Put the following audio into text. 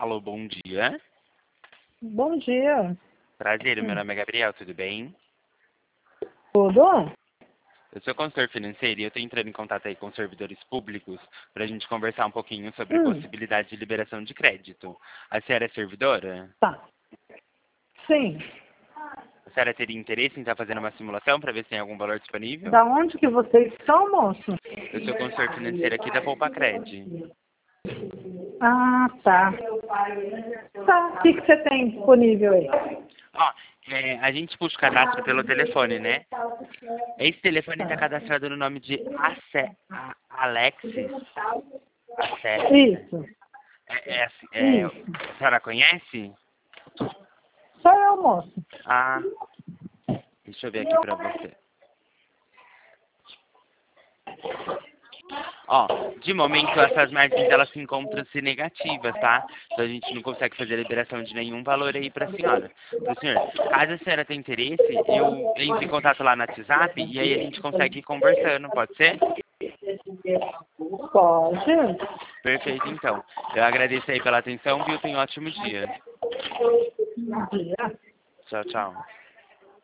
Alô, bom dia. Bom dia. Prazer, meu nome é Gabriel, tudo bem? Tudo? Eu sou consultor financeiro e eu estou entrando em contato aí com servidores públicos para a gente conversar um pouquinho sobre possibilidade de liberação de crédito. A senhora é servidora? Tá. Sim. A senhora teria interesse em estar fazendo uma simulação para ver se tem algum valor disponível? Da onde que vocês são, moço? Eu sou consultor financeiro aqui da Poupacred. Ah, tá. Tá. O que você tem disponível aí? Ó, a gente puxa o cadastro pelo telefone, né? Esse telefone está cadastrado no nome de Alexis. Isso. Isso. A senhora conhece? Sou eu, moço. Ah, deixa eu ver aqui para você. Ó, de momento essas margens elas se encontram-se negativas, tá? Então a gente não consegue fazer a liberação de nenhum valor aí para a senhora. Pro senhor, caso a senhora tenha interesse, eu entro em contato lá no WhatsApp e aí a gente consegue ir conversando, pode ser? Pode. Perfeito, então. Eu agradeço aí pela atenção, viu? Tenha um ótimo dia. Bom dia. Tchau, tchau.